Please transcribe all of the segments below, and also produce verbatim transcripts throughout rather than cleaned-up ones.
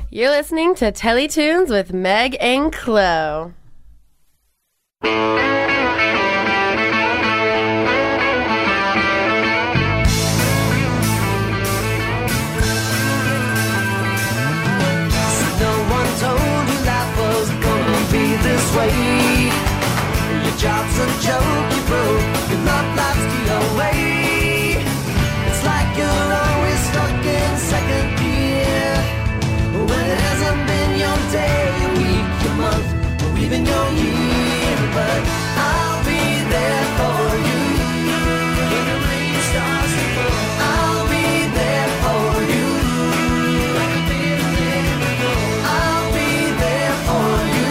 You're listening to Teletunes with Meg and Chloe. This way, your job's a joke, you broke, your love life's the away. It's like you're always stuck in second gear, when it hasn't been your day, your week, your month, or even your year. But I'll be there for you when the rain starts to fall. I'll be there for you like I've been there before. I'll be there for you.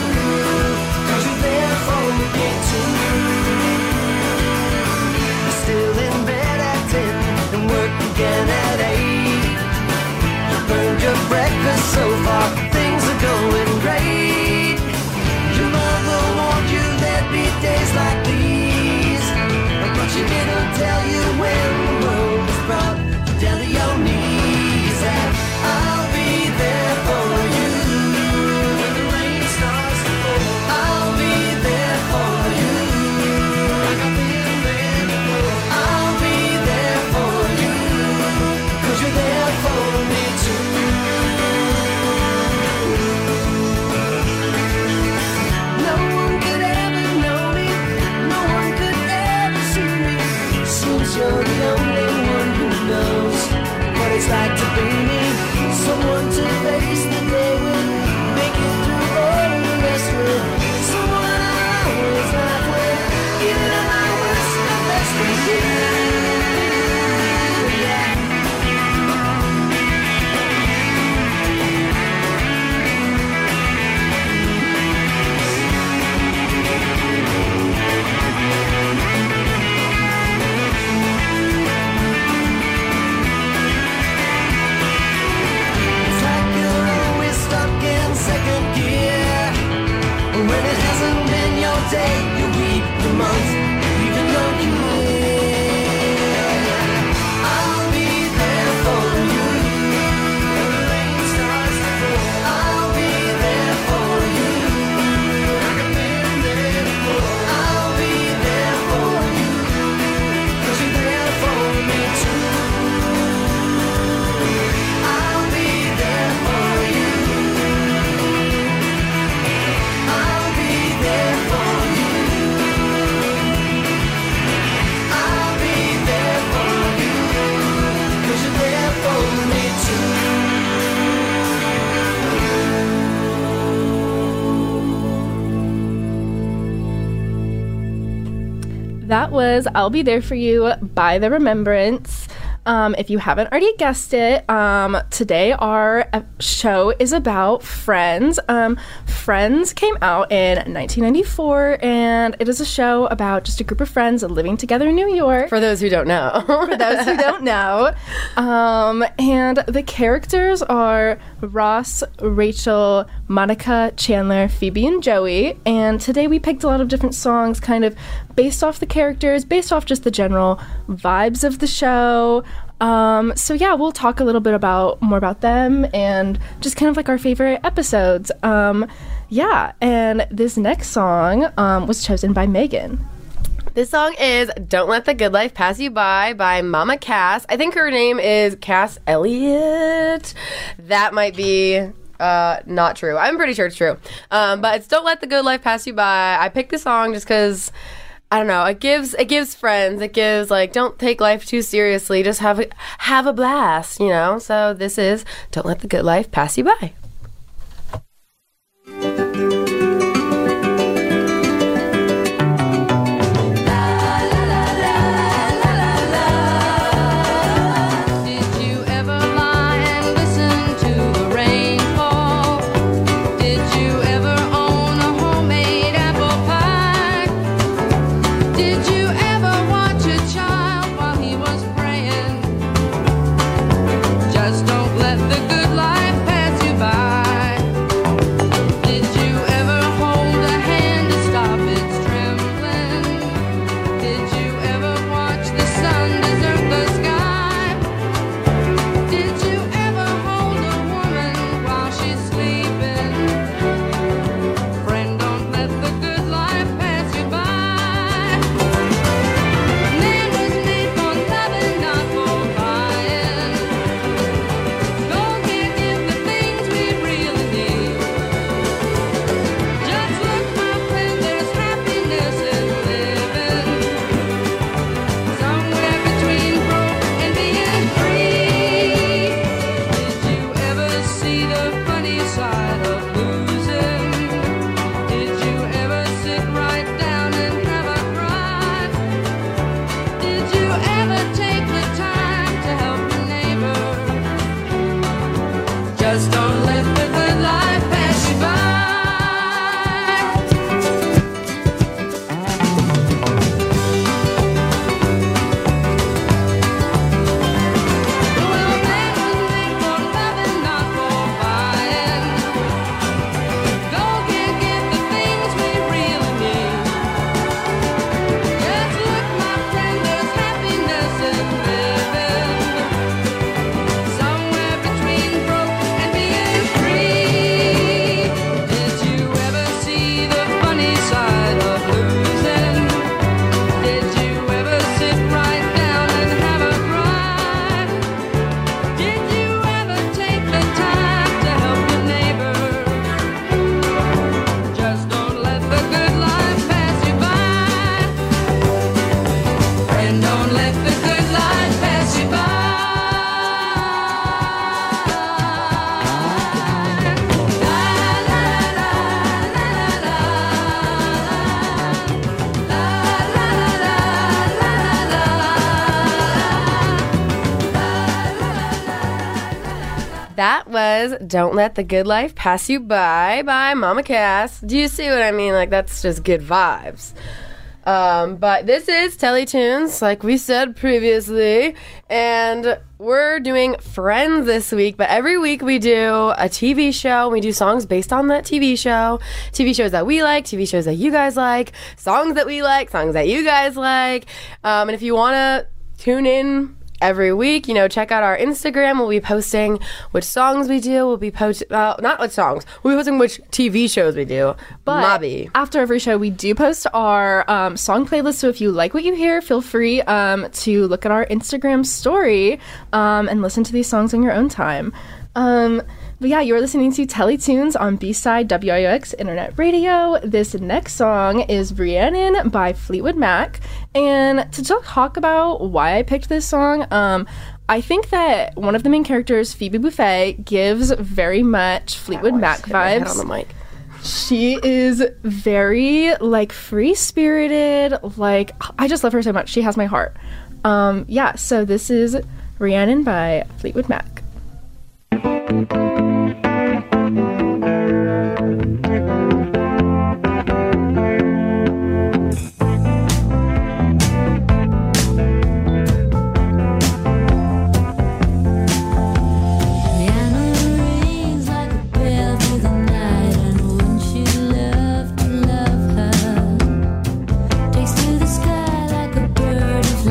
Again at eight, you burned your breakfast so far, things are going great. Your mother warned you there'd be days like these, but she didn't tell you when the world was brought down to your knees. And I'll be there for you when the rain starts to fall. I'll be there for you like I've been there before. I'll be there for you, you're there for me too. No one could ever know me, no one could ever see me. Seems you're the only one who knows what it's like to be me. Someone to face the day with, make it through all the rest with. Someone I always laugh with, even at my worst, the best with you. When it hasn't been your day, your week, your month, even your year, I'll be there for you when the rain starts to fall. I'll be there for you like I've been there before. I'll be there for you, cause you're there for me too. I'll be there for you. I'll be there for you. I'll be there for you, cause you're there for me too. That was I'll Be There For You by The Remembrance. Um, if you haven't already guessed it, um, today our show is about Friends. Um, Friends came out in nineteen ninety-four, and it is a show about just a group of friends living together in New York. For those who don't know. For those who don't know. Um, and the characters are Ross, Rachel, Monica, Chandler, Phoebe, and Joey. And today we picked a lot of different songs kind of based off the characters, based off just the general vibes of the show. Um, so yeah, we'll talk a little bit about more about them and just kind of like our favorite episodes. Um, yeah, and this next song um, was chosen by Megan. This song is Don't Let the Good Life Pass You By by Mama Cass. I think her name is Cass Elliott. That might be uh, not true. I'm pretty sure it's true. Um, but it's Don't Let the Good Life Pass You By. I picked this song just because, I don't know, it gives it gives friends. It gives, like, don't take life too seriously. Just have a, have a blast, you know? So this is Don't Let the Good Life Pass You By. Just don't let the good life pass you by. pass you by. Well, things make for loving, not for buying. Go get, get the things we really need. Just look, my friend, there's happiness in living somewhere between broke and being free. Did you ever see the funny side of losing? Did you ever sit right down and have a cry? Did you ever take the time to help your neighbor? Just don't let the good life pass you by. And don't let the good life pass you by. La la la la la la la la. That was Don't Let the Good Life Pass You By by Mama Cass. Do you see what I mean? Like, that's just good vibes. Um, but this is Teletunes, like we said previously, and we're doing Friends this week, but every week we do a T V show. We do songs based on that T V show, T V shows that we like, T V shows that you guys like, songs that we like, songs that you guys like. Um, and if you want to tune in every week, you know, check out our Instagram. We'll be posting which songs we do. We'll be posting, uh, not which songs, we'll be posting which T V shows we do. But Mobby. after every show, we do post our um, song playlist. So if you like what you hear, feel free um, to look at our Instagram story um, and listen to these songs on your own time. Um, but yeah, you're listening to Teletunes on B-Side W I O X Internet Radio. This next song is Rhiannon by Fleetwood Mac. And to talk about why I picked this song, um, I think that one of the main characters, Phoebe Buffay, gives very much Fleetwood Mac Hit my head vibes. on the mic. She is very, like, free-spirited. Like, I just love her so much. She has my heart. Um, yeah, so this is Rhiannon by Fleetwood Mac.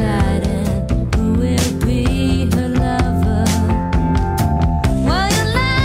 Who will be her lover? While your life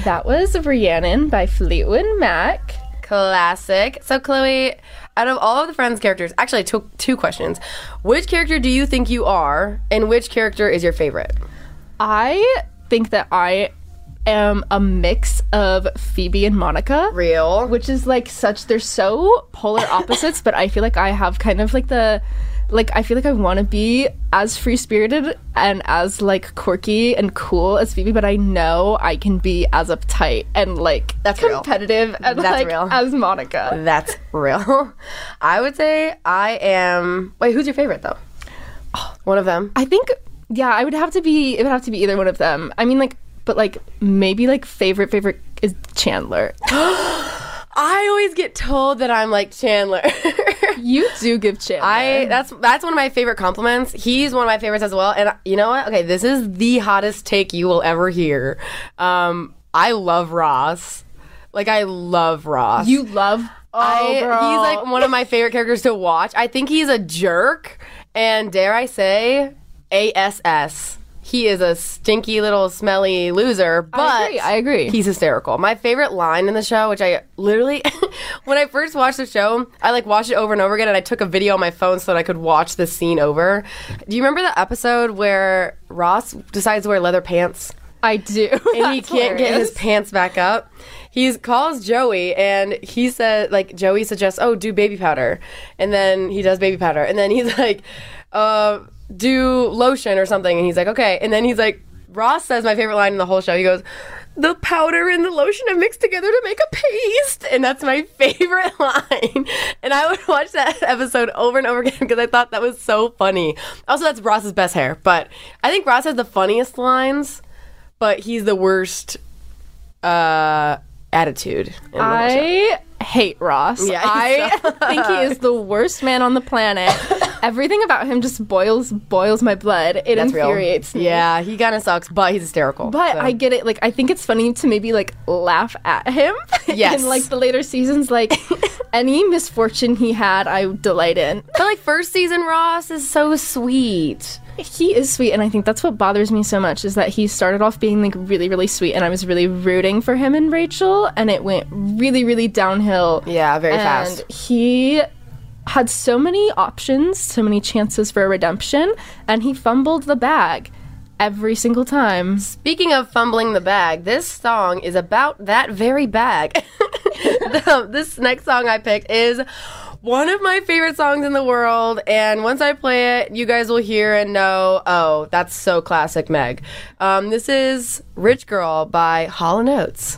That was Rhiannon by Fleetwood Mac. Classic. So, Chloe, out of all of the Friends characters, actually, I took two questions. Which character do you think you are, and which character is your favorite? I think that I am a mix of Phoebe and Monica. Real. Which is like such, they're so polar opposites, but I feel like I have kind of like the, like, I feel like I want to be as free-spirited and as like quirky and cool as Phoebe, but I know I can be as uptight and like That's real. competitive and That's like real. as Monica. That's real. I would say I am. Wait, who's your favorite though? One of them. I think, yeah, I would have to be, it would have to be either one of them. I mean, like, but like maybe like favorite favorite is Chandler. I always get told that I'm like Chandler. You do give Chandler. I that's that's one of my favorite compliments. He's one of my favorites as well. And you know what? Okay, this is the hottest take you will ever hear. Um, I love Ross. Like I love Ross. You love. Oh, I, girl. he's like one of my favorite characters to watch. I think he's a jerk, and dare I say, A S S. He is a stinky little smelly loser, but I agree, I agree. He's hysterical. My favorite line in the show, which I literally, when I first watched the show, I like watched it over and over again, and I took a video on my phone so that I could watch the scene over. Do you remember the episode where Ross decides to wear leather pants? I do. And he can't get his pants back up. He calls Joey, and he said, like, Joey suggests, oh, do baby powder. And then he does baby powder. And then he's like, uh, do lotion or something. And he's like, okay. And then he's like, Ross says my favorite line in the whole show. He goes, the powder and the lotion are mixed together to make a paste. And that's my favorite line. And I would watch that episode over and over again because I thought that was so funny. Also, that's Ross's best hair. But I think Ross has the funniest lines, but he's the worst uh, attitude in the whole show. I hate Ross. Yeah, I he's so- think he is the worst man on the planet. Everything about him just boils boils my blood. It That's real. infuriates me. Yeah, he kind of sucks, but he's hysterical. But so. I get it. Like, I think it's funny to maybe like laugh at him. Yes. In like the later seasons, like any misfortune he had, I delight in. But like first season Ross is so sweet. He is sweet, and I think that's what bothers me so much is that he started off being like really, really sweet, and I was really rooting for him and Rachel, and it went really, really downhill. Yeah, very and fast. He had so many options, so many chances for a redemption, and he fumbled the bag every single time. Speaking of fumbling the bag, this song is about that very bag. The- this next song I picked is one of my favorite songs in the world, and once I play it, you guys will hear and know, oh, that's so classic Meg. Um, this is Rich Girl by Hall and Oates.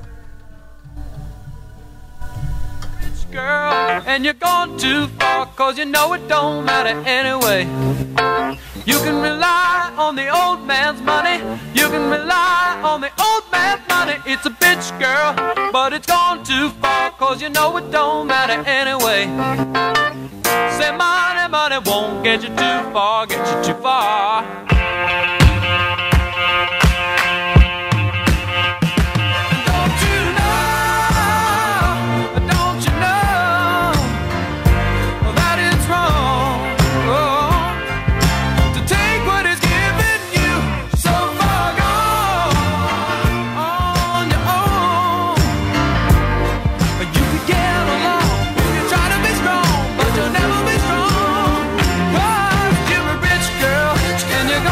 Girl, and you're gone too far, cause you know it don't matter anyway. You can rely on the old man's money, you can rely on the old man's money. It's a bitch, girl, but it's gone too far, cause you know it don't matter anyway. Say money, money won't get you too far, get you too far. Don't you know, don't you know that it's wrong, oh, to take what is given you so far gone on your own. You can get along, you can try to be strong, but you'll never be strong, 'cause you're a rich girl and you're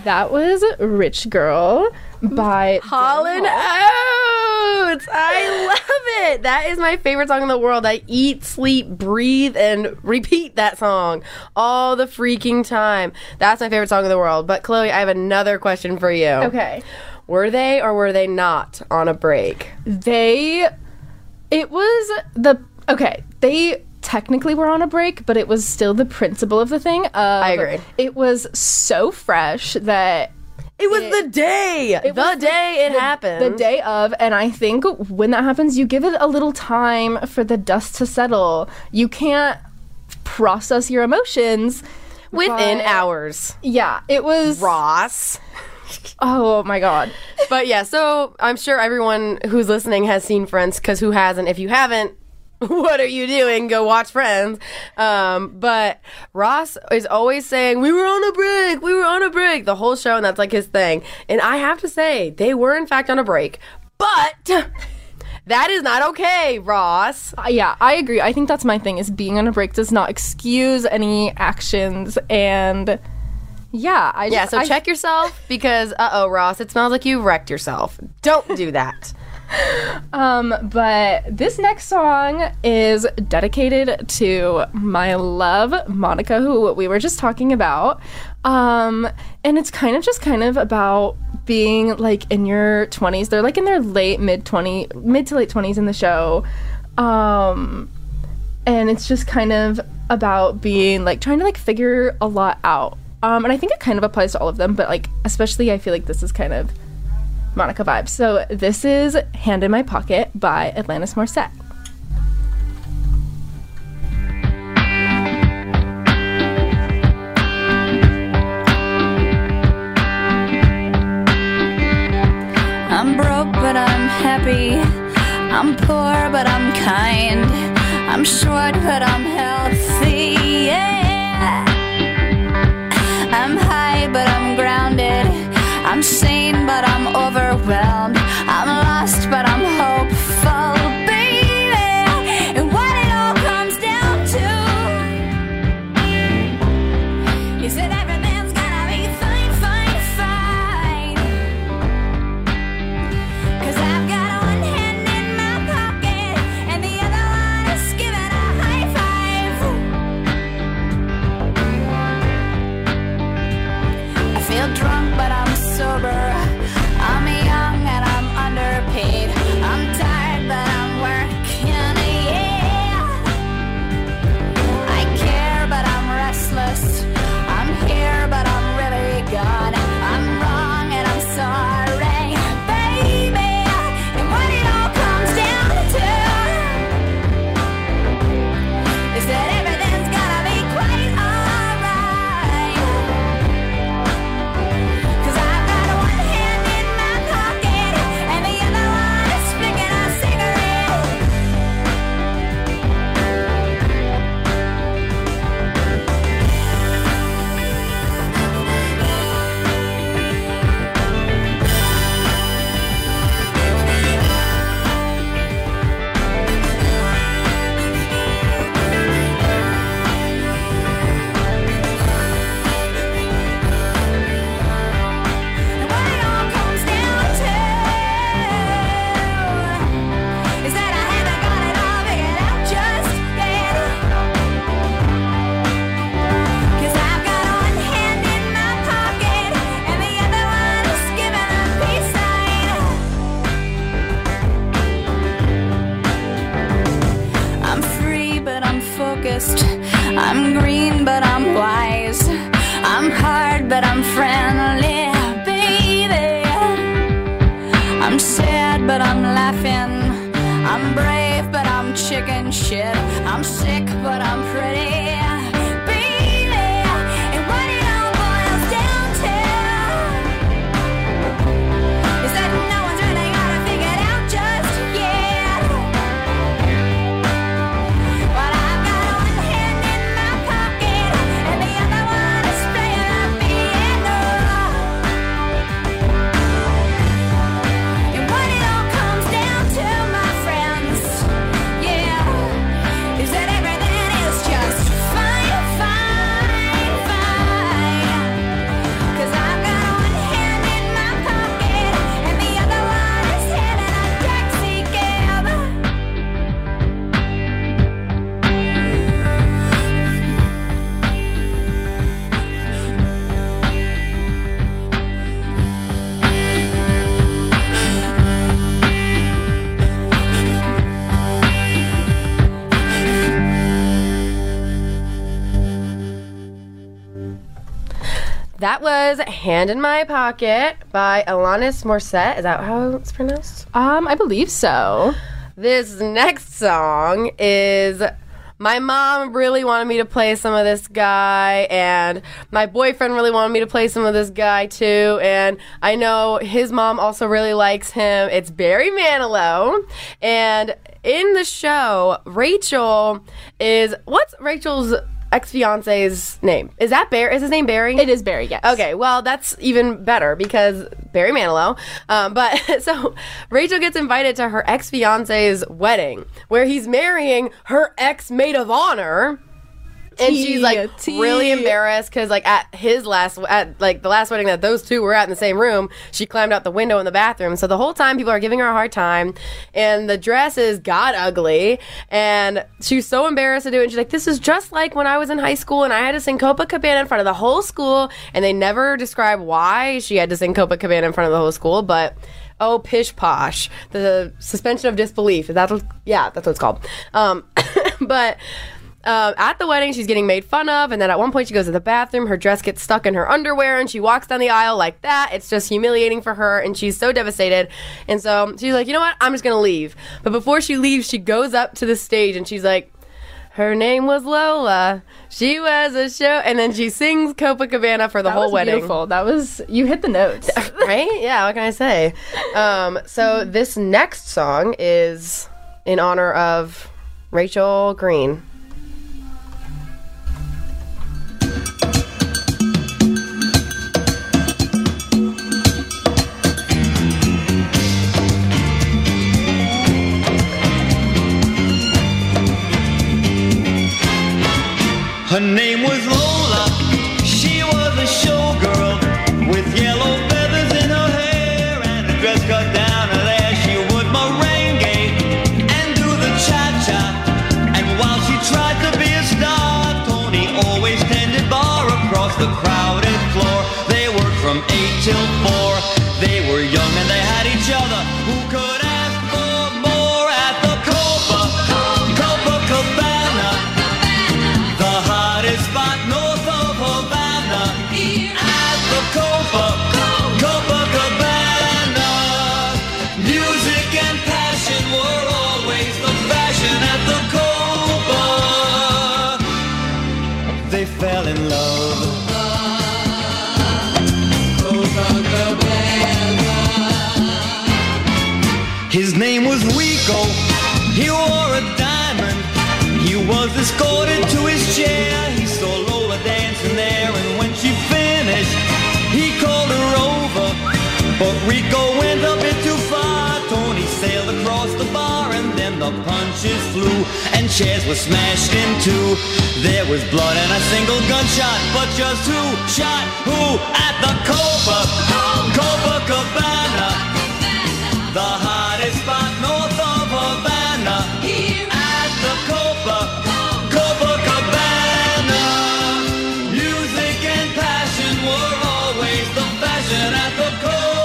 That was Rich Girl by Hall and Oates. I love it. That is my favorite song in the world. I eat, sleep, breathe, and repeat that song all the freaking time. That's my favorite song in the world. But Chloe, I have another question for you. Okay. Were they or were they not on a break? They, it was the, okay, they technically were on a break, but it was still the principle of the thing. Of, I agree. It was so fresh that It was It- the day. It the was day it the, happened. The day of, and I think when that happens, you give it a little time for the dust to settle. You can't process your emotions Within but- hours. Yeah, it was. Ross. Oh my god. But yeah, so I'm sure everyone who's listening has seen Friends, because who hasn't? If you haven't, what are you doing? Go watch Friends. Um, but Ross is always saying, we were on a break, we were on a break, the whole show, and that's like his thing. And I have to say, they were in fact on a break, but that is not okay, Ross. Uh, yeah, I agree. I think that's my thing, is being on a break does not excuse any actions, and yeah, I just, Yeah, so I- check yourself, because, uh-oh, Ross, it smells like you wrecked yourself. Don't do that. Um, but this next song is dedicated to my love, Monica, who we were just talking about. Um, and it's kind of just kind of about being like in your twenties. They're like in their late mid twenty, mid to late twenties in the show. Um, and it's just kind of about being like trying to like figure a lot out. Um, and I think it kind of applies to all of them, but like especially I feel like this is kind of Monica vibes. So this is Hand in My Pocket by Alanis Morissette. I'm broke, but I'm happy. I'm poor, but I'm kind. I'm short, but I'm healthy. Yeah. I'm high, but I'm grounded. I'm sane, but I'm overwhelmed. I'm lost, but I'm hopeful, baby. And what it all comes down to is that everything's gonna be fine, fine, fine. 'Cause I've got one hand in my pocket and the other one is giving a high five. I feel drunk, but I'm sober. I'm young and I'm underpaid. I'm tired, but I'm working, yeah. I care, but I'm restless. I'm here, but I'm really gone. I'm wrong and I'm sorry, baby. And what it all comes down to is that everything's gonna be quite alright. 'Cause I've got one hand in my pocket and the other one is flicking a cigarette. And what it all comes down to is that I haven't got it all figured out just yet. 'Cause I've got one hand in my pocket and the other one is giving a peace sign. I'm free, but I'm focused. I'm green, but I'm wise. I'm hard, but I'm friendly, baby. I'm sad, but I'm laughing. I'm brave, but I'm chicken shit. I'm sick, but I'm pretty, baby. And what it all boils down to is that no one's really got it figured out just yet. But I've got one hand in my pocket and the other one is playing the piano. And what it all comes down to, my friends, yeah, is that everything is just fine. That was Hand in My Pocket by Alanis Morissette. Is that how it's pronounced? Um, I believe so. This next song is... My mom really wanted me to play some of this guy, and my boyfriend really wanted me to play some of this guy too, and I know his mom also really likes him. It's Barry Manilow, and in the show, Rachel is... What's Rachel's ex-fiance's name? Is that Barry? Is his name Barry? It is Barry, yes. Okay, well, that's even better because Barry Manilow. Um, but so Rachel gets invited to her ex-fiance's wedding where he's marrying her ex-maid of honor. And Tea, she's like tea. really embarrassed because like at his last at like the last wedding that those two were at in the same room, she climbed out the window in the bathroom. So the whole time people are giving her a hard time, and the dress is god ugly, and she's so embarrassed to do it. And she's like, "This is just like when I was in high school and I had to sing Copacabana in front of the whole school." And they never describe why she had to sing Copacabana in front of the whole school, but. Oh, pish posh. The suspension of disbelief. Is that what, yeah, that's what it's called. Um, but um, at the wedding, she's getting made fun of. And then at one point, she goes to the bathroom. Her dress gets stuck in her underwear. And she walks down the aisle like that. It's just humiliating for her. And she's so devastated. And so she's like, you know what? I'm just going to leave. But before she leaves, she goes up to the stage. And she's like, her name was Lola. She was a show. And then she sings Copacabana for the That whole was wedding. beautiful. That was, you hit the notes. Right? Yeah, what can I say? Um, so this next song is in honor of Rachel Green. Her name was Lola, she was a showgirl with yellow feathers in her hair and a dress cut down her there. She would merengue and do the cha-cha, and while she tried to be a star, Tony always tended bar across the crowded floor. They worked from eight till four, they were young and they had each other. Who could ask for more at the Copa, Copacabana? The hottest spot north of Havana, at the Copa, Copacabana. Music and passion were always the fashion at the Copa. They fell in love. His name was Rico, he wore a diamond. He was escorted to his chair. He saw Lola dancing there, and when she finished, he called her over. But Rico went a bit too far. Tony sailed across the bar, and then the punches flew, and chairs were smashed in two. There was blood and a single gunshot, but just who shot who at the Copa, Copacabana? The hottest spot north of Havana, at the Copa, Copacabana. Music and passion were always the fashion at the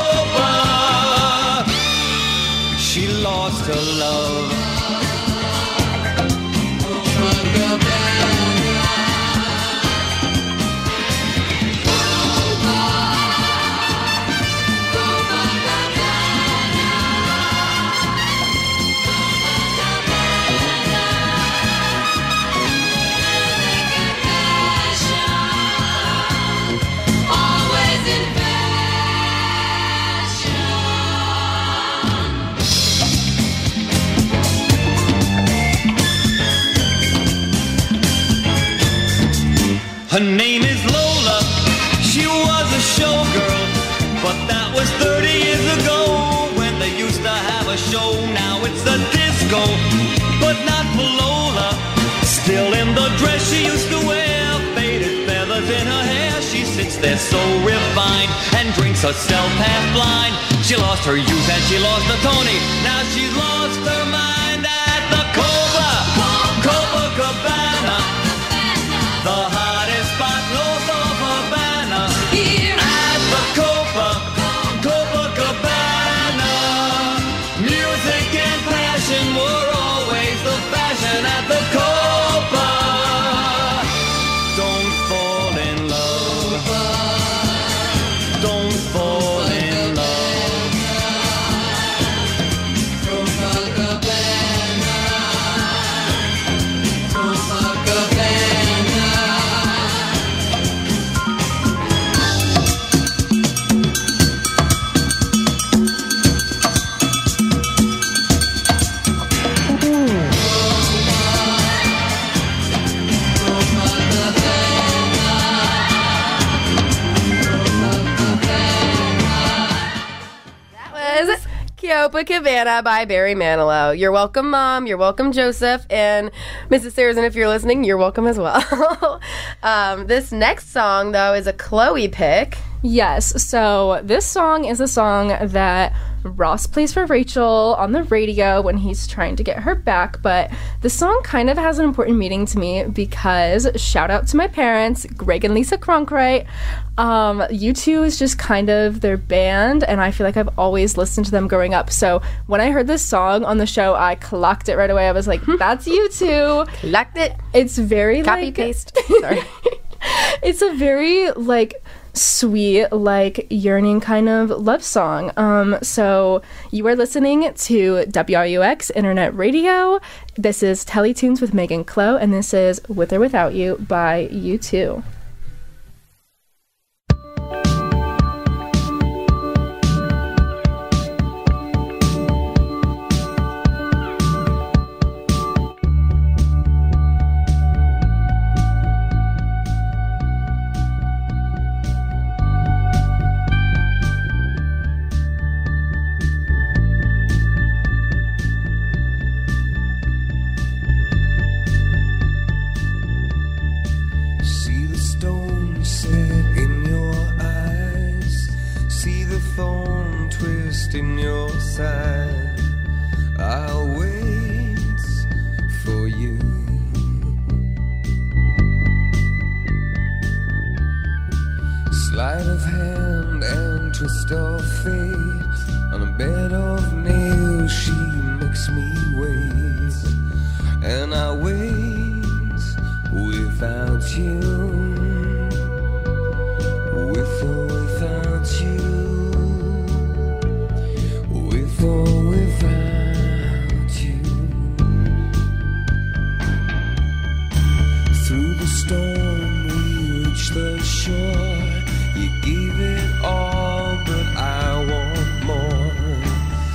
Copa. She lost her love. Her name is Lola, she was a showgirl, but that was thirty years ago when they used to have a show. Now it's a disco, but not for Lola. Still in the dress she used to wear, faded feathers in her hair. She sits there so refined and drinks herself half blind. She lost her youth and she lost the Tony. Now she's lost her mind at the Copa, Copacabana. The hottest spot north of Havana, at the Copa, Copacabana. Music and passion were always the fashion at the Copa. Don't fall in love. Copacabana by Barry Manilow. You're welcome, Mom. You're welcome, Joseph. And Missus Sarrazin, if you're listening, you're welcome as well. um, this next song, though, is a Chloe pick. Yes, so this song is a song that Ross plays for Rachel on the radio when he's trying to get her back, but the song kind of has an important meaning to me because, shout out to my parents, Greg and Lisa Cronkright, um, U two is just kind of their band, and I feel like I've always listened to them growing up, so when I heard this song on the show, I clocked it right away. I was like, that's U two. Clocked it. It's very Copy, like... paste. Sorry. It's a very, like... sweet, like yearning kind of love song. Um, so you are listening to W R U X Internet Radio. This is Teletunes with Megan Clow, and this is With or Without You by U two. In your side, I'll wait for you. Sleight of hand and twist of fate. On a bed of nails, she makes me wait, and I wait without you, with or without you. With or without you. Through the storm we reach the shore. You gave it all, but I want more.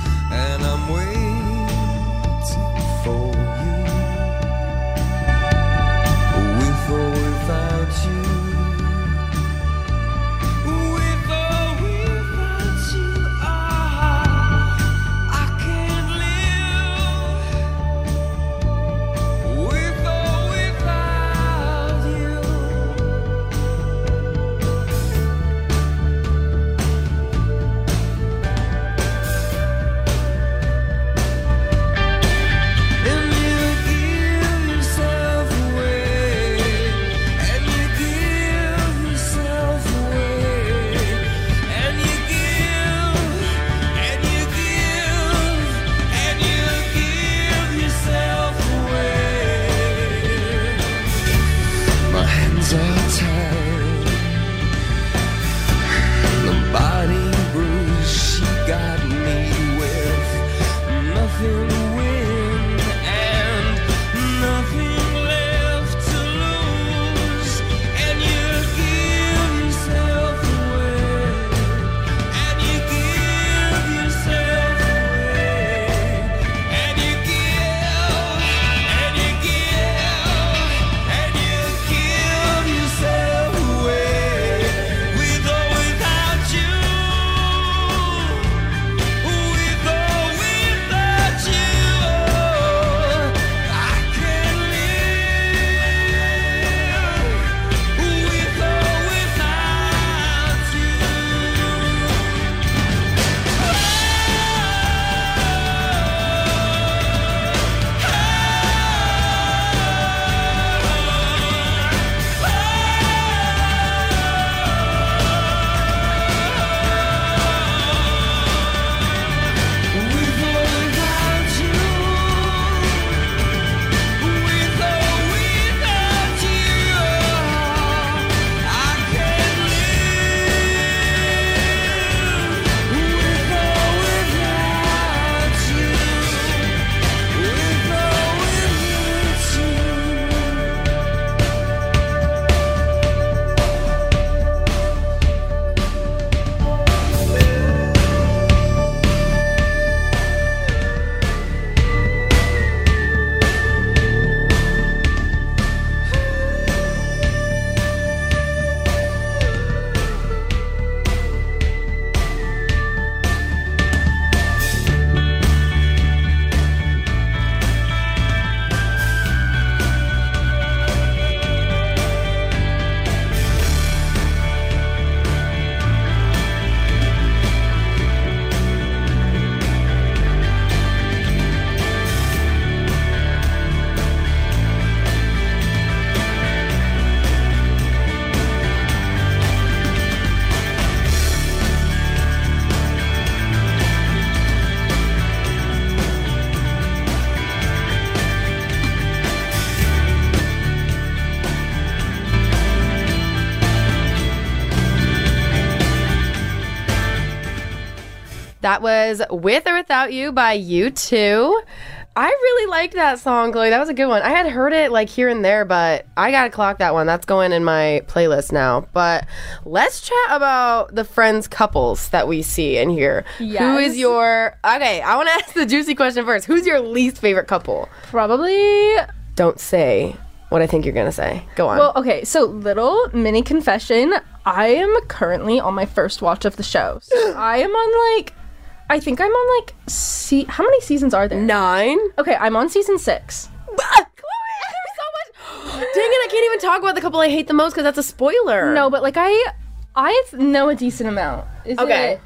That was With or Without You by U two. I really liked that song, Chloe. That was a good one. I had heard it like here and there, but I gotta clock that one. That's going in my playlist now. But let's chat about the friends couples that we see in here. Who Yes. is your okay? I want to ask the juicy question first. Who's your least favorite couple? Probably. Don't say what I think you're gonna say. Go on. Well, okay, so little mini confession. I am currently on my first watch of the show. So I am on like, I think I'm on like, se- how many seasons are there? Nine. Okay, I'm on season six. Ah, Chloe, there's so much. Dang it! I can't even talk about the couple I hate the most because that's a spoiler. No, but like I, I know a decent amount. Is Okay. it-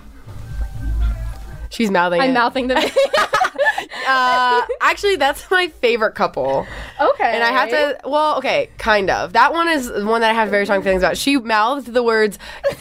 She's mouthing I'm it. mouthing the. Uh, actually, that's my favorite couple. Okay. And I have to, well, okay, kind of. That one is one that I have very strong feelings about. She mouthed the words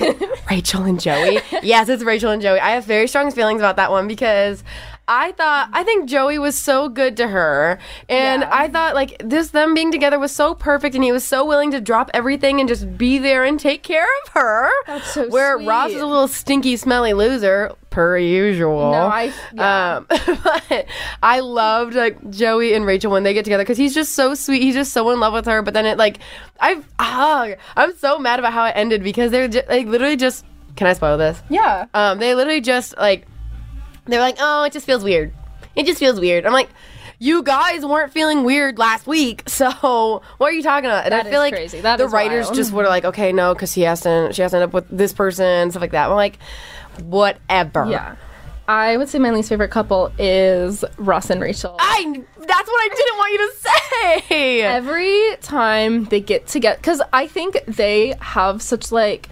Rachel and Joey. Yes, it's Rachel and Joey. I have very strong feelings about that one because I thought, I think Joey was so good to her. And Yeah. I thought, like, this, them being together was so perfect and he was so willing to drop everything and just be there and take care of her. That's so Where sweet. Ross is a little stinky, smelly loser, per usual. No, I- yeah. Um, but I loved like Joey and Rachel when they get together because he's just so sweet. He's just so in love with her. But then it like I've ah, I'm so mad about how it ended because they're just, like literally just. Can I spoil this? Yeah. Um, they literally just like they're like, oh, it just feels weird. It just feels weird. I'm like, you guys weren't feeling weird last week, so what are you talking about? And That I feel is like crazy. That the is writers wild. just were like, okay, no, because he has to, she has to end up with this person, stuff like that. I'm like, whatever. Yeah. I would say my least favorite couple is Ross and Rachel. I. That's what I didn't want you to say. Every time they get together, because I think they have such like,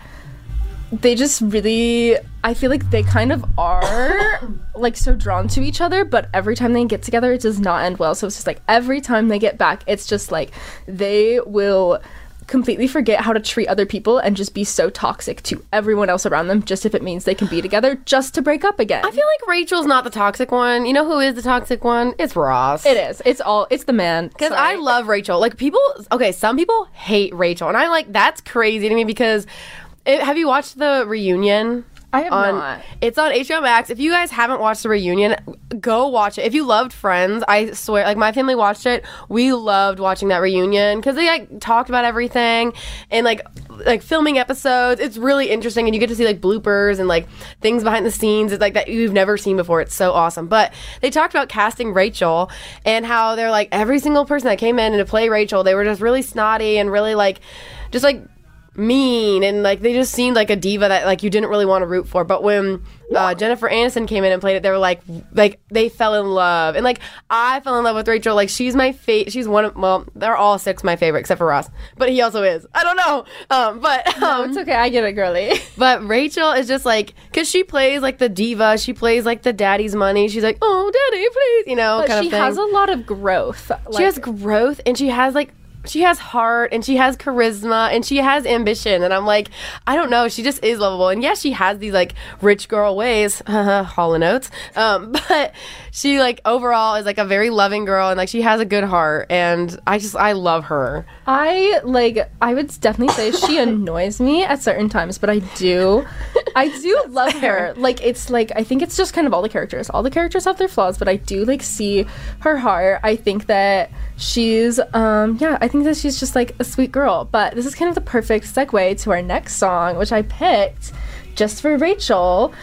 they just really, I feel like they kind of are like so drawn to each other, but every time they get together, it does not end well. So it's just like every time they get back, it's just like they will completely forget how to treat other people and just be so toxic to everyone else around them just if it means they can be together just to break up again. I feel like Rachel's not the toxic one. You know who is the toxic one? It's Ross. It is. It's all, it's the man. Because I love Rachel. Like, people, okay, some people hate Rachel. And I like, that's crazy to me because, it, have you watched the reunion? I have on, not. It's on H B O Max. If you guys haven't watched the reunion, go watch it. If you loved Friends, I swear, like my family watched it. We loved watching that reunion because they like talked about everything and like like filming episodes. It's really interesting, and you get to see like bloopers and like things behind the scenes. It's like that you've never seen before. It's so awesome. But they talked about casting Rachel and how they're like every single person that came in to play Rachel, they were just really snotty and really like just like mean, and like they just seemed like a diva that like you didn't really want to root for. But when uh, Jennifer Aniston came in and played it, they were like like they fell in love, and like I fell in love with Rachel. Like she's my favorite. She's one of, well, they're all six my favorite except for Ross, but he also is. I don't know, um, but um, Oh, it's okay. I get it, girly. but Rachel is just like, because she plays like the diva, she plays like the daddy's money. She's like, oh daddy please, you know, But kind she of thing. has a lot of growth. She Like, has growth, and she has like she has heart, and she has charisma, and she has ambition, and I'm like, I don't know, she just is lovable. And yeah, she has these like rich girl ways, Hall and Oates, um, but she like overall is like a very loving girl, and like she has a good heart, and I just I love her. I like I would definitely say she annoys me at certain times, but I do I do love her. Like it's like I think it's just kind of all the characters. All the characters have their flaws, but I do like see her heart. I think that she's um yeah, I think that she's just like a sweet girl. But this is kind of the perfect segue to our next song, which I picked just for Rachel.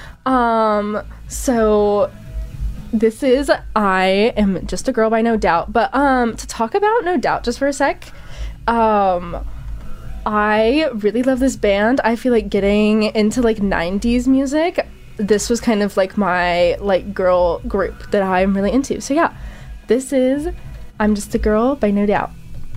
Um so this is I Am Just a Girl by No Doubt. But um to talk about No Doubt just for a sec. Um, I really love this band. I feel like getting into like nineties music, this was kind of like my like girl group that I'm really into. So yeah, this is I'm Just a Girl by No Doubt.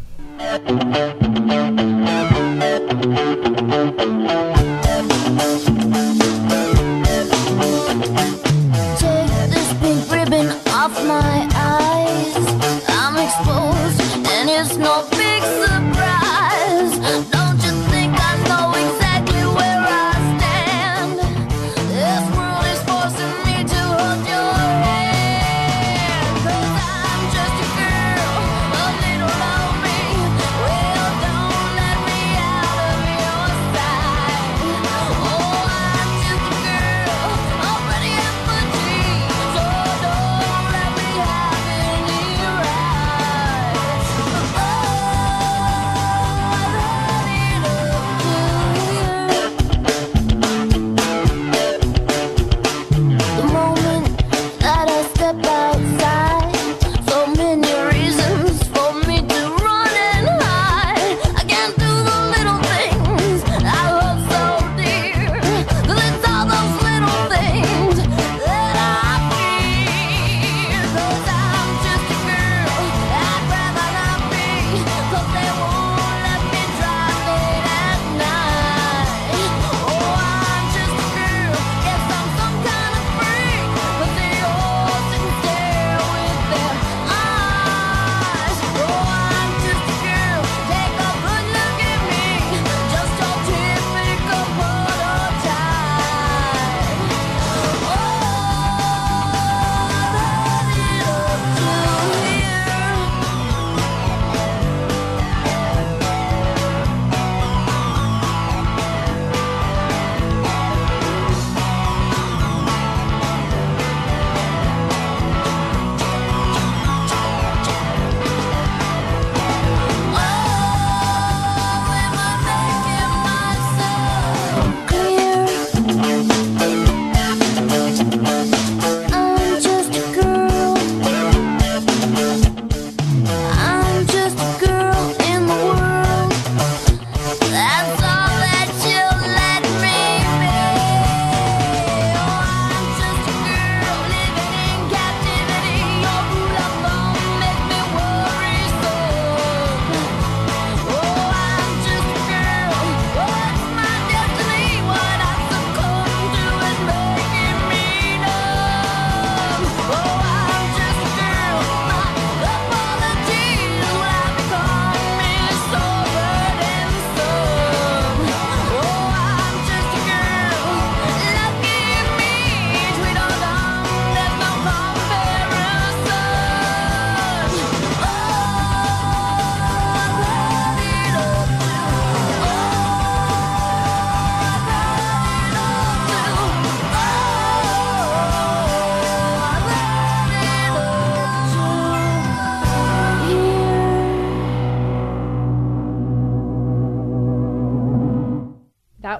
Take this pink ribbon off my eyes. I'm exposed, and it's no big surprise. Don't you think I know exactly where I stand? This world is forcing me to hold your hand. 'Cause I'm just a girl, a little lonely. Well, don't let me out of your sight. Oh, I'm just a girl, already in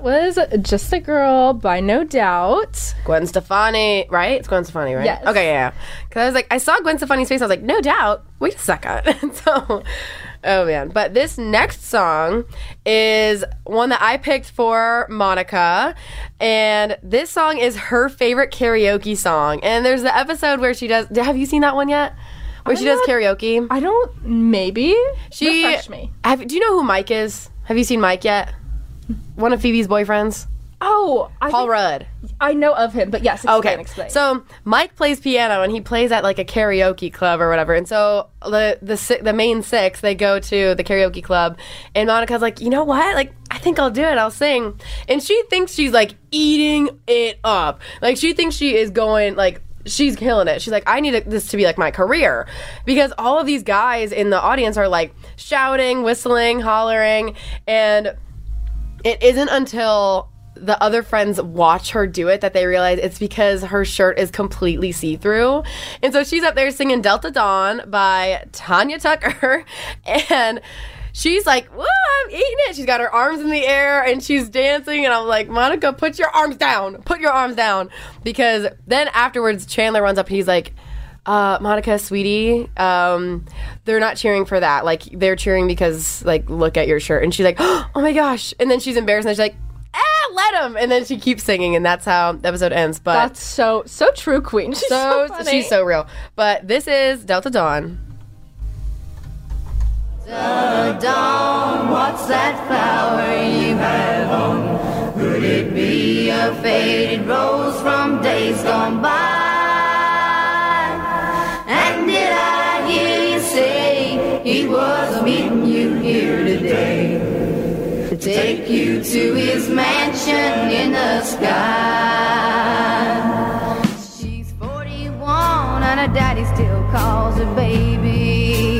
that was Just a Girl by No Doubt. Gwen Stefani, right? It's Gwen Stefani, right? Yes. Okay, yeah. Because I was like, I saw Gwen Stefani's face. I was like, No Doubt. Wait a second. so, oh man. But this next song is one that I picked for Monica. And this song is her favorite karaoke song. And there's the episode where she does, have you seen that one yet? Where she I'm does not- karaoke? I don't, maybe? She, Refresh me. Have, do you know who Mike is? Have you seen Mike yet? One of Phoebe's boyfriends? Oh, I Paul think- Rudd. I know of him, but yes, explain, Okay, explain. so Mike plays piano and he plays at like a karaoke club or whatever. And so the the si- the main six, they go to the karaoke club, and Monica's like, you know what? Like, I think I'll do it. I'll sing. And she thinks she's like eating it up. Like she thinks she is going like. She's killing it. She's like, I need this to be like my career, because all of these guys in the audience are like shouting, whistling, hollering, and it isn't until the other friends watch her do it that they realize it's because her shirt is completely see-through. And so she's up there singing Delta Dawn by Tanya Tucker, and she's like, whoa, I'm eating it. She's got her arms in the air and she's dancing, and I'm like, Monica, put your arms down. Put your arms down. Because then afterwards, Chandler runs up and he's like, uh, Monica, sweetie, um, they're not cheering for that. Like, they're cheering because, like, look at your shirt. And she's like, oh my gosh. And then she's embarrassed and she's like, ah, let him. And then she keeps singing, and that's how the episode ends. But That's so, so true, Queen. She's so, so, funny. she's so real. But this is Delta Dawn. Dawn, what's that flower you have on? Could it be a faded rose from days gone by? And did I hear you say he was meeting you here today to take you to his mansion in the sky? She's forty-one and her daddy still calls her baby.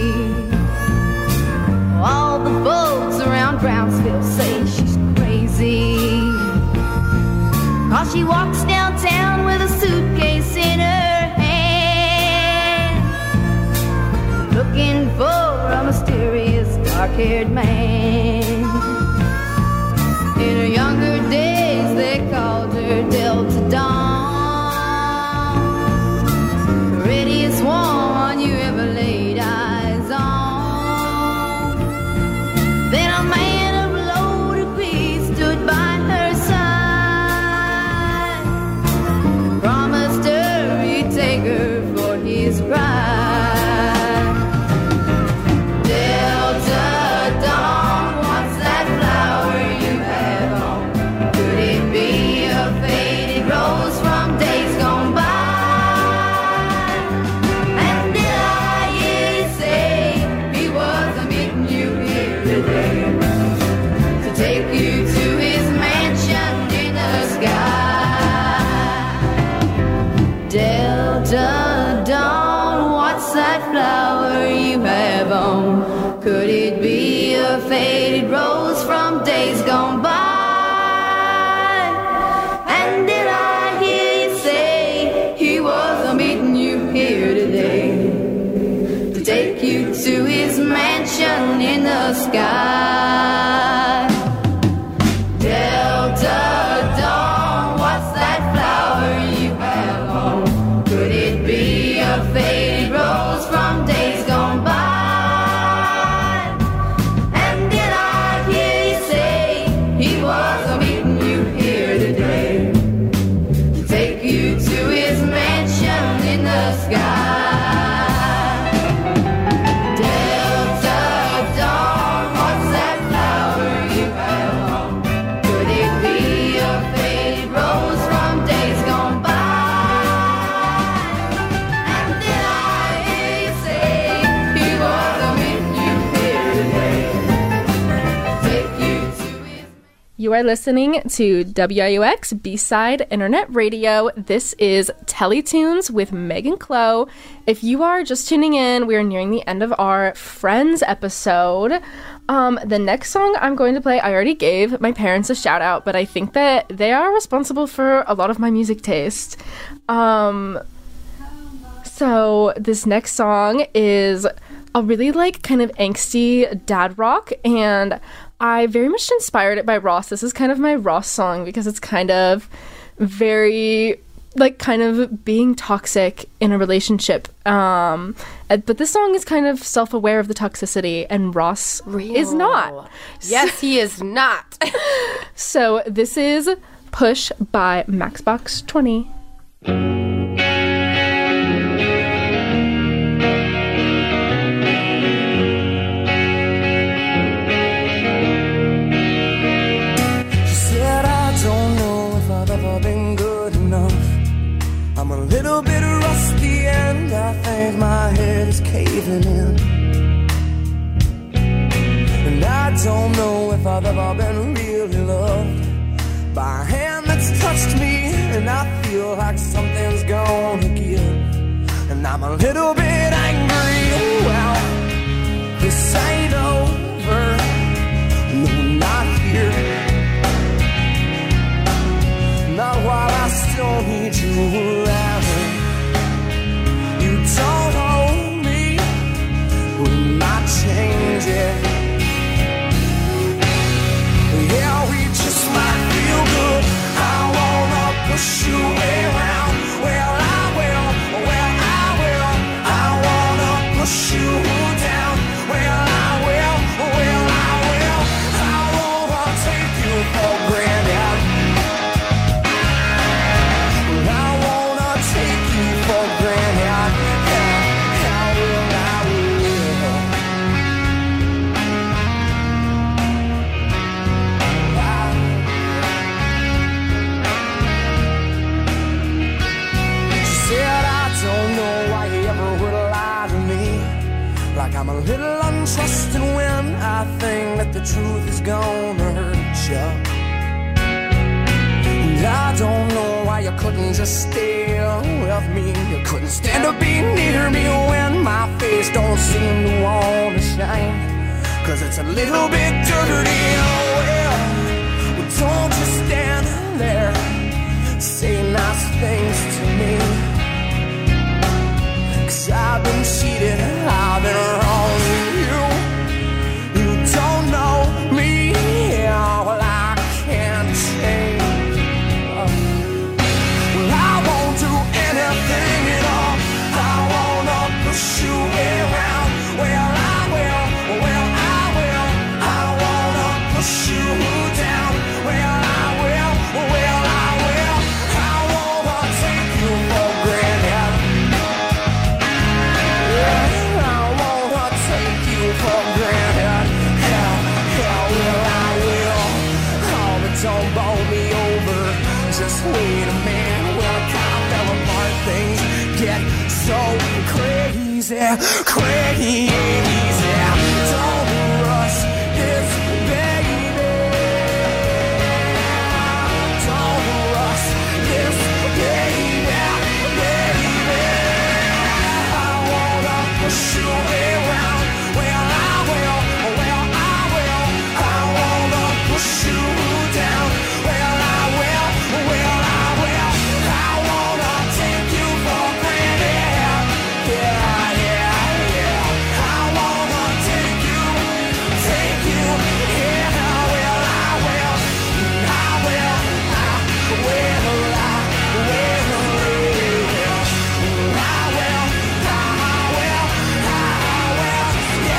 All the folks around Brownsville say she's crazy, 'cause she walks downtown with a suitcase in her hand, looking for a mysterious dark-haired man. In her younger days they called her Delta Dawn, the prettiest one you ever laid eyes on. Then a man of low degree stood by her side, promised her he'd take her for his bride. Delta Dawn, what's that flower you have on? Could it be a faded rose from days gone by? And did I hear you say he was meeting you here today to take you to his mansion in the sky? Delta Dawn, what's that flower you have on? Could it be a faded rose from days gone by? And did I hear you say he was meeting you here today to take you to his mansion in the sky? Delta Dawn, what's that flower you have on? Could it be a faded rose from days gone by? And did I hear you say he was meeting you here today to take you to his mansion in the sky? Delta Dawn, what's that flower you have on? Could it be a faded rose from days gone by? And did I hear you say he was meeting you here today to take you to his... You are listening to W I U X B-Side Internet Radio. This is Teletunes with Meg and Chloe. If you are just tuning in, we are nearing the end of our Friends episode. Um, the next song I'm going to play, I already gave my parents a shout out, but I think that they are responsible for a lot of my music taste. Um, so this next song is a really like kind of angsty dad rock, and I very much inspired it by Ross. This is kind of my Ross song because it's kind of very, like, kind of being toxic in a relationship. Um, uh, but this song is kind of self-aware of the toxicity, and Ross is not. Yes, he is not. So this is Push by Maxbox twenty. I'm a little bit rusty and I think my head is caving in. And I don't know if I've ever been really loved by a hand that's touched me, and I feel like something's gonna give. And I'm a little bit angry, well, this ain't over, no, not here. Not while I still need you around. You don't own me, we're not changing. Yeah, we just might feel good. I wanna push you around. Well, I will, well, I will. I wanna push you down. Well, I will, well, I will. I wanna take you for granted. I'm a little untrusting when I think that the truth is gonna hurt you. And I don't know why you couldn't just stay with me. You couldn't stand to be near me when my face don't seem to wanna shine. Cause it's a little bit dirty, oh well. Well, don't just stand there, say nice things to me. Cause I've been cheated, I've been wrong with you. You don't know me, well, I can't change. Well, I won't do anything at all. I wanna push you around. Well, I will, well, I will. I wanna push you down. Well, I will, well, I will. I wanna take you for granted. For granted, yeah, yeah, well, I will. Oh, but don't bowl me over. Just wait a minute, well, I can't tell apart. Things get so crazy, crazy. Don't rush this, baby. Don't rush this, baby, baby. I wanna push you around. Well, I will, well, I will. I wanna push you down. Well, I will, well, I will. I wanna take you for granted. Yeah, yeah, yeah. I wanna take you, take you. Yeah, well, I will. I will, I will, I will. I will, I will, I will.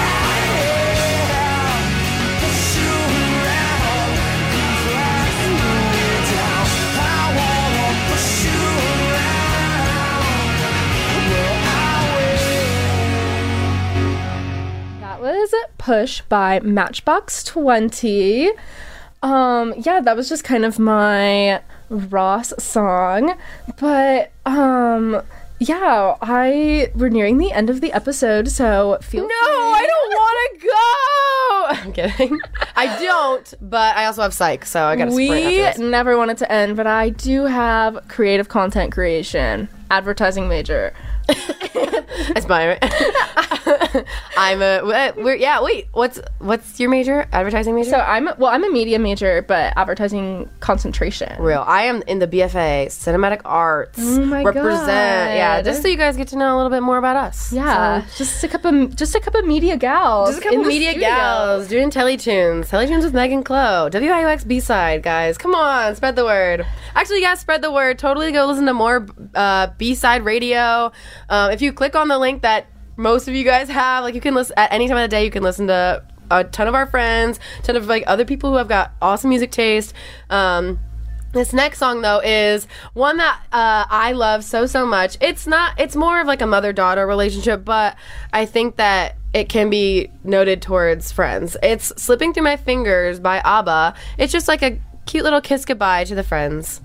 That was Push by Matchbox twenty. Um, yeah, that was just kind of my Ross song. But, um, yeah, I we're nearing the end of the episode, so feel No, free. I don't want to go. I'm kidding. I don't, but I also have psych, so I gotta sprint We after this. never want it to end, but I do have creative content creation, advertising major. That's my. I'm a. uh, We're, yeah. Wait. What's what's your major? Advertising major. So I'm well, I'm a media major, but advertising concentration. Real. I am in the B F A, cinematic arts. Oh my represent. God. Yeah, just so you guys get to know a little bit more about us. Yeah, So, just a couple, just a couple media gals. just a couple in the media studio. gals doing Teletunes. Teletunes with Megan Clow. W I U X B-side, guys. Come on, spread the word. Actually, yeah, spread the word. Totally go listen to more uh, B-side radio. Um, if you click on the link that most of you guys have, like you can listen at any time of the day, you can listen to a ton of our friends, ton of like other people who have got awesome music taste. Um, This next song, though, is one that uh, I love so, so much. It's not, it's more of like a mother-daughter relationship, but I think that it can be noted towards friends. It's Slipping Through My Fingers by ABBA. It's just like a cute little kiss goodbye to the friends.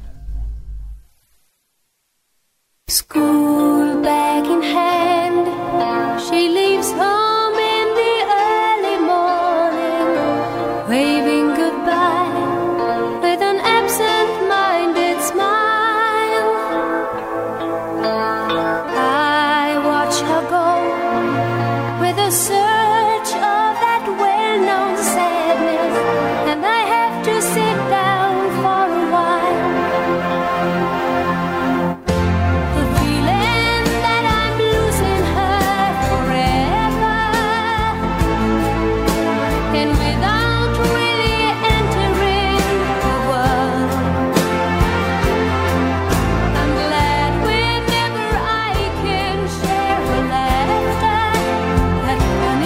School bag in hand, she leaves home in the early morning, waving goodbye with an absent-minded smile. I watch her go with a surge of that well-known sadness, and I have to sit down for a while. The feeling that I'm losing her forever, and without really entering the world, I'm glad whenever I can share her laughter, that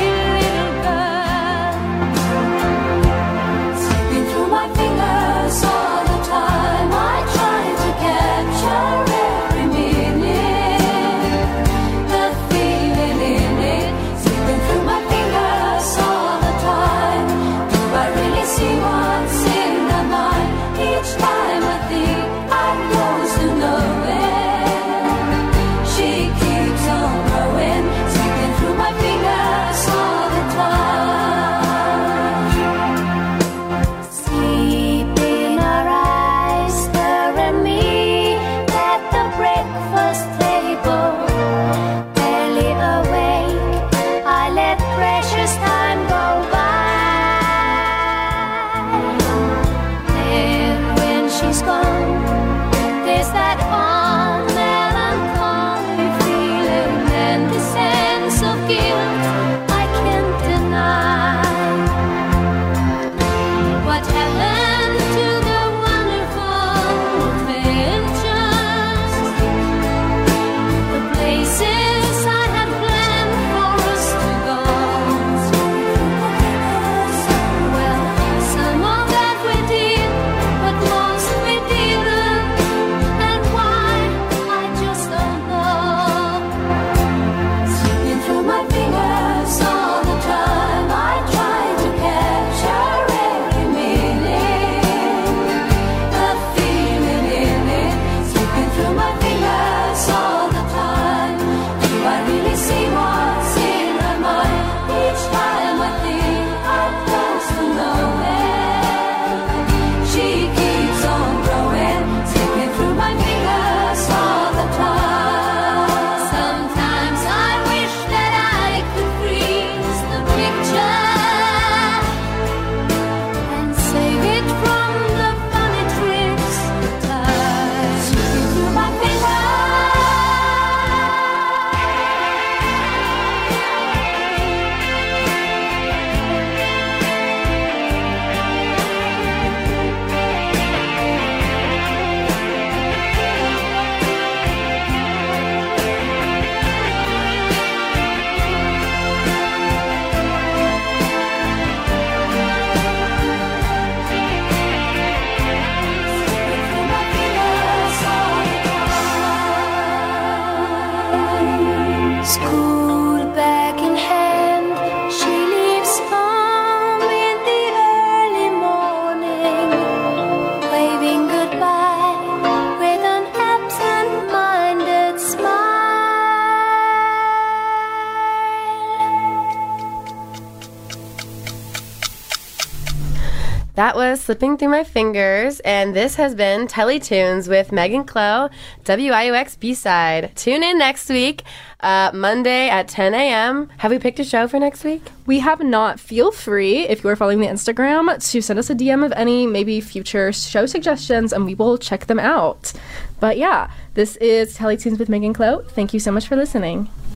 That was Slipping Through My Fingers, and this has been Teletunes with Megan Clow, W I U X B-Side. Tune in next week, uh, Monday at ten a.m. Have we picked a show for next week? We have not. Feel free, if you are following the Instagram, to send us a D M of any maybe future show suggestions, and we will check them out. But yeah, this is Teletunes with Megan Clow. Thank you so much for listening.